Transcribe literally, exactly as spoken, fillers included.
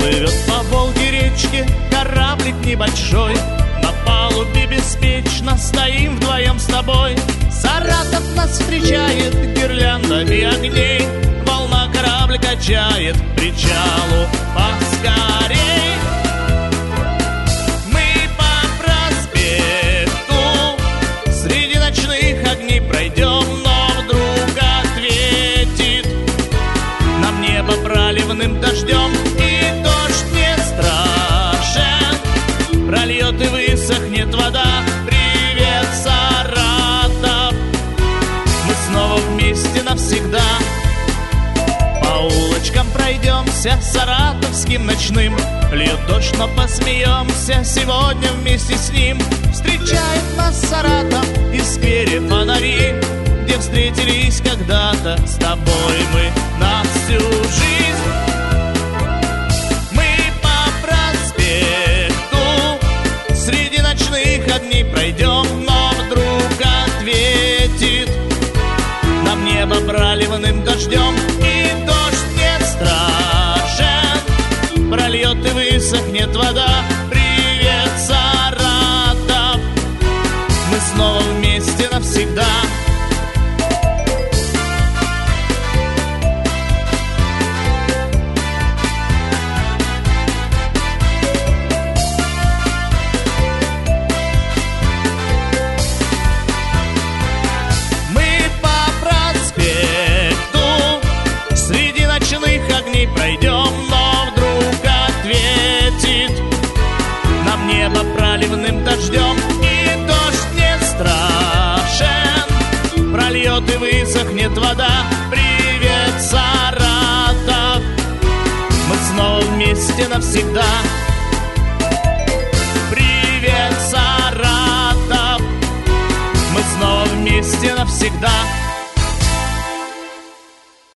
Плывет по Волге речке кораблик небольшой, на палубе беспечно стоим вдвоем с тобой. Саратов нас встречает гирляндами огней, волна корабль качает к причалу поскорей. Мы по проспекту среди ночных огней пройдем, но вдруг ответит нам небо проливным дождем. И дождь не страшен, прольет и высохнет вода. Привет, Саратов, мы снова вместе навсегда. По улочкам пройдемся саратовским ночным, льет дождь, но посмеемся сегодня вместе с ним. Встречает нас Саратов и в сквере фонари, где встретились когда-то с тобой мы на всю жизнь. Мы по проспекту среди ночных огней пройдем, но вдруг ответит нам небо проливным дождем. И дождь не страшен, прольет и высохнет вода. Привет, Саратов, мы снова вместе навсегда. Пройдем, но вдруг ответит нам небо проливным дождем. И дождь не страшен, прольет и высохнет вода. Привет, Саратов, мы снова вместе навсегда.